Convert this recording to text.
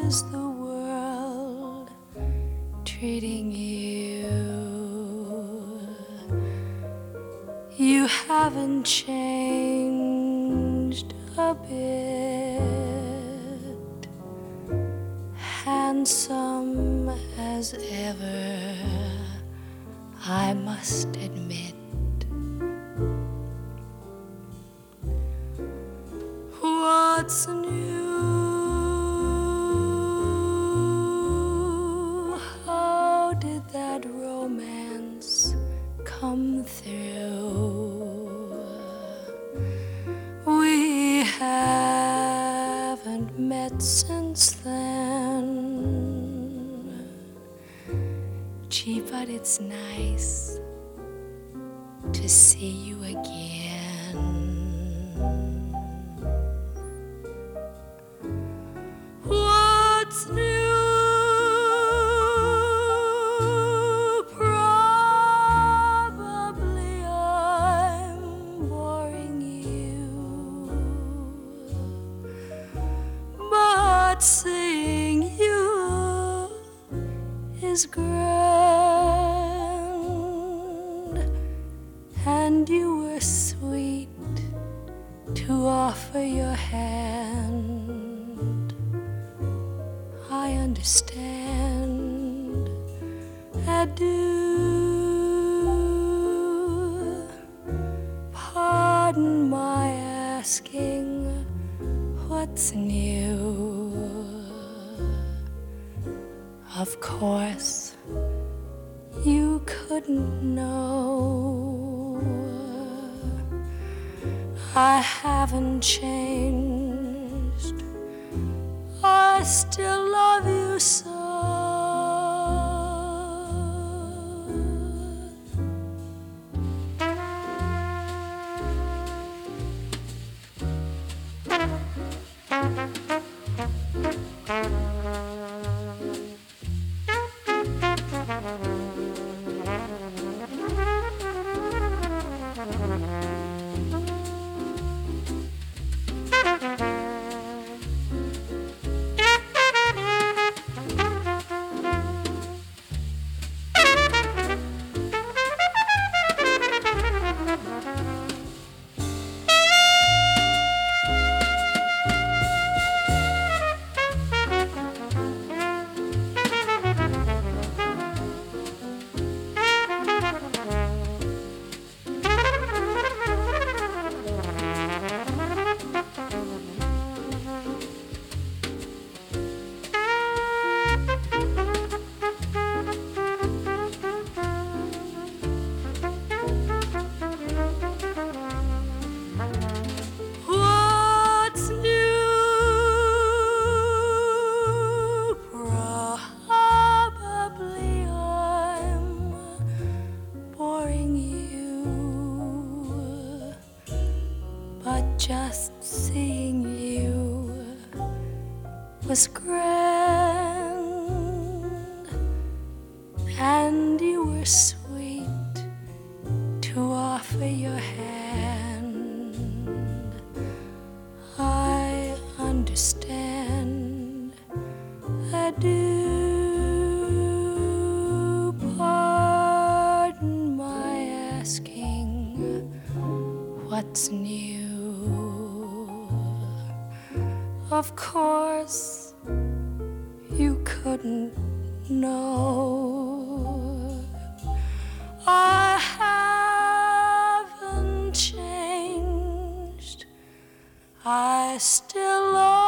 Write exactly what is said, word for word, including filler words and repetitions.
is the world treating you? You haven't changed a bit, handsome as ever, I must admit. What's new? How did that romance come through? We haven't met since then. Gee, but it's nice to see you again. What's new? Probably I'm boring you, but seeing you is grand, and you were sweet to offer your hand. I understand, I do. Pardon my asking, what's new? Of course, you couldn't know. I haven't changed, I still love you so. Just seeing you was grand, and you were sweet to offer your hand. I understand, I do. Pardon my asking, what's new? Of course, you couldn't know. I haven't changed, I still love